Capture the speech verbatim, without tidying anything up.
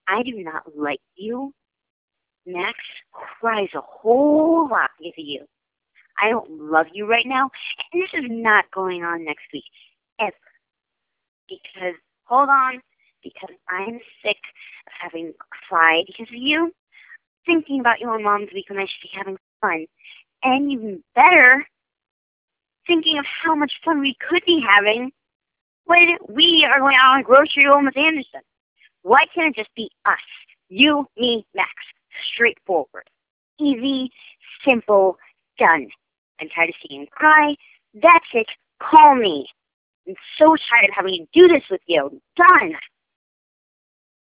I do not like you. Max cries a whole lot because of you. I don't love you right now, and this is not going on next week, ever. Because, hold on, because I'm sick of having cried because of you, thinking about you on Mom's Week when I should be having fun, and even better, thinking of how much fun we could be having when we are going out on a grocery home with Anderson. Why can't it just be us? You, me, Max. Straightforward. Easy, simple, done. I'm tired of seeing you cry. That's it. Call me. I'm so tired of having to do this with you. Done.